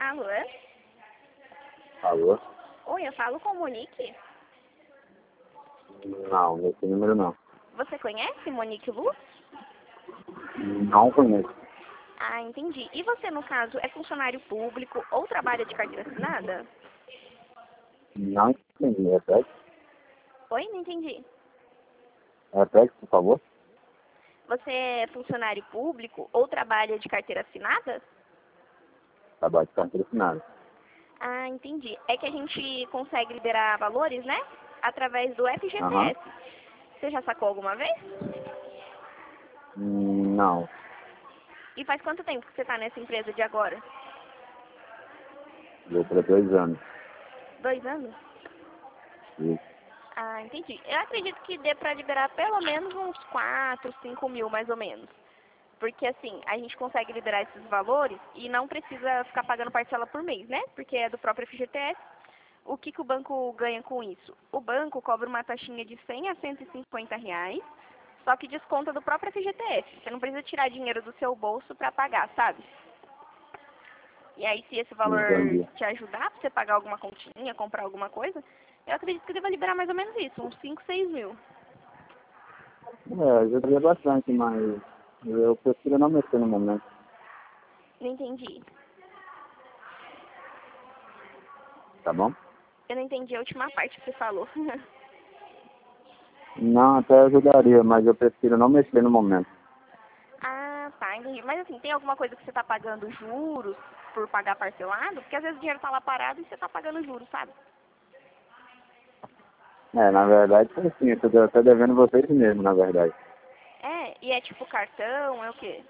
Alô? Alô? Oi, eu falo com o Monique. Não, nesse número não. Você conhece Monique Luz? Não conheço. Ah, entendi. E você, no caso, é funcionário público ou trabalha de carteira assinada? Não entendi. Repete. Oi, não entendi. Repete, por favor. Você é funcionário público ou trabalha de carteira assinada? Trabalho de carteira assinada. Ah, entendi. É que a gente consegue liberar valores, né? Através do Aham. FGTS. Você já sacou alguma vez? Não. E faz quanto tempo que você está nessa empresa de agora? Deu para 2 anos. 2 anos? Isso. Ah, entendi. Eu acredito que dê para liberar pelo menos uns 4, 5 mil, mais ou menos. Porque assim, a gente consegue liberar esses valores e não precisa ficar pagando parcela por mês, né? Porque é do próprio FGTS. O que o banco ganha com isso? O banco cobra uma taxinha de 100 a 150 reais, só que desconta do próprio FGTS. Você não precisa tirar dinheiro do seu bolso para pagar, sabe? E aí, se esse valor Entendi. te ajudar pra você pagar alguma continha, comprar alguma coisa, eu acredito que deva liberar mais ou menos isso, uns 5, 6 mil. Ajudaria bastante, mas eu prefiro não mexer no momento. Não entendi. Tá bom? Eu não entendi a última parte que você falou. Não, até ajudaria, mas eu prefiro não mexer no momento. Ah, tá, entendi. Mas assim, tem alguma coisa que você tá pagando juros por pagar parcelado? Porque às vezes o dinheiro tá lá parado e você tá pagando juros, sabe? Na verdade, foi assim, eu tô até devendo vocês mesmo, na verdade. É, e é tipo cartão, é o quê?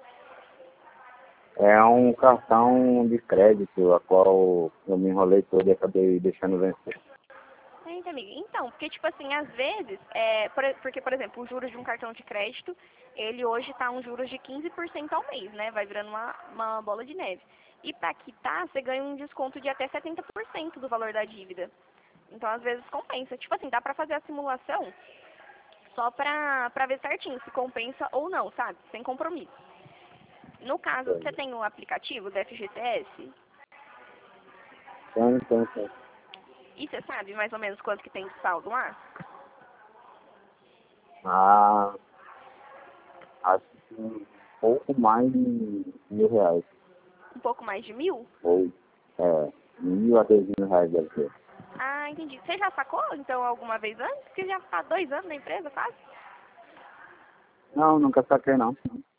É um cartão de crédito, a qual eu me enrolei todo e acabei deixando vencer. Entendi, amiga. Então, porque tipo assim, às vezes, porque, por exemplo, os juros de um cartão de crédito, ele hoje tá uns juros de 15% ao mês, né? Vai virando uma bola de neve. E pra quitar, você ganha um desconto de até 70% do valor da dívida. Então, às vezes, compensa. Tipo assim, dá pra fazer a simulação só pra ver certinho se compensa ou não, sabe? Sem compromisso. No caso, você tem o aplicativo do FGTS Tem. e você sabe mais ou menos quanto que tem de saldo lá? Ah, acho que um pouco mais de R$ 1.000. Um pouco mais de 1.000? Ou, 1.000 a R$ 2.000 deve ser. Ah, entendi. Você já sacou, então, alguma vez antes? Porque já tá 2 anos na empresa, quase? Não, nunca saquei não.